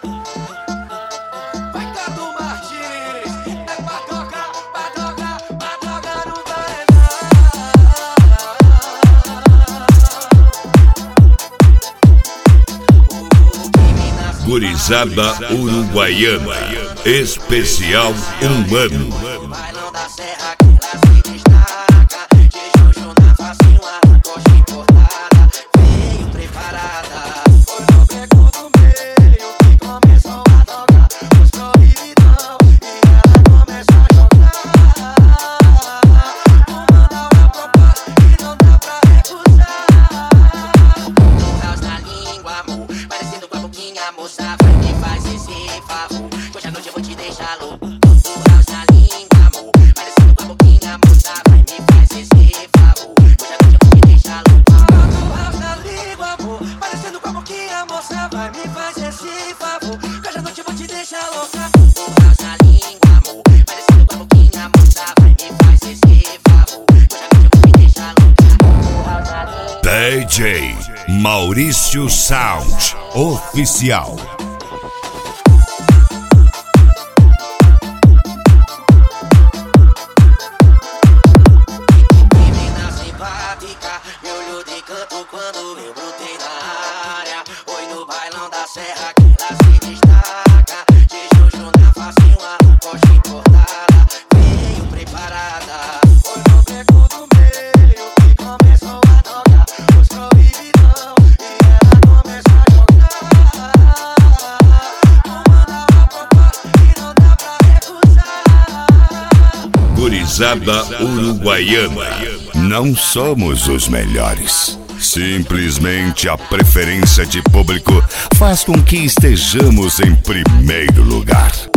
Vai Cadu Martins, é pra tocar no Paraná. Gurizada uruguaiana, especial humano. Bailão da Serra que ela se destaca, de Juju na face uma coxa importada, veio preparada. Foi no beco do meio que começou a tocar os proibidão e ela começou a jogar. Vou mandar uma proposta que não dá pra recusar. Caos na língua, amor, parecendo com a boquinha, moça, vai me faz esse favor, hoje à noite eu vou te deixar louco. Caos na língua, amor, parecendo com a boquinha, moça, vai me faz esse favor, hoje à noite eu vou te deixar louco. Caos na língua, amor, parecendo com a boquinha, moça, vai me faz esse favor, hoje à noite eu vou te deixar louca. Caos na língua, amor, parecendo com a boquinha, moça, vai me faz esse favor, hoje à noite eu vou te deixar louca. DJ Maurício Sound Oficial. Menina simpática, me olhou de canto quando eu brotei na área. Oi no bailão da Serra que ela se destaca, de Juju na face uma coxa importada, veio preparada. Foi no beco do meio que começou a tocar os proibidão e ela começou a jogar. Vou mandar uma proposta que não dá pra recusar. Gurizada uruguaiana, não somos os melhores. Simplesmente a preferência de público faz com que estejamos em primeiro lugar.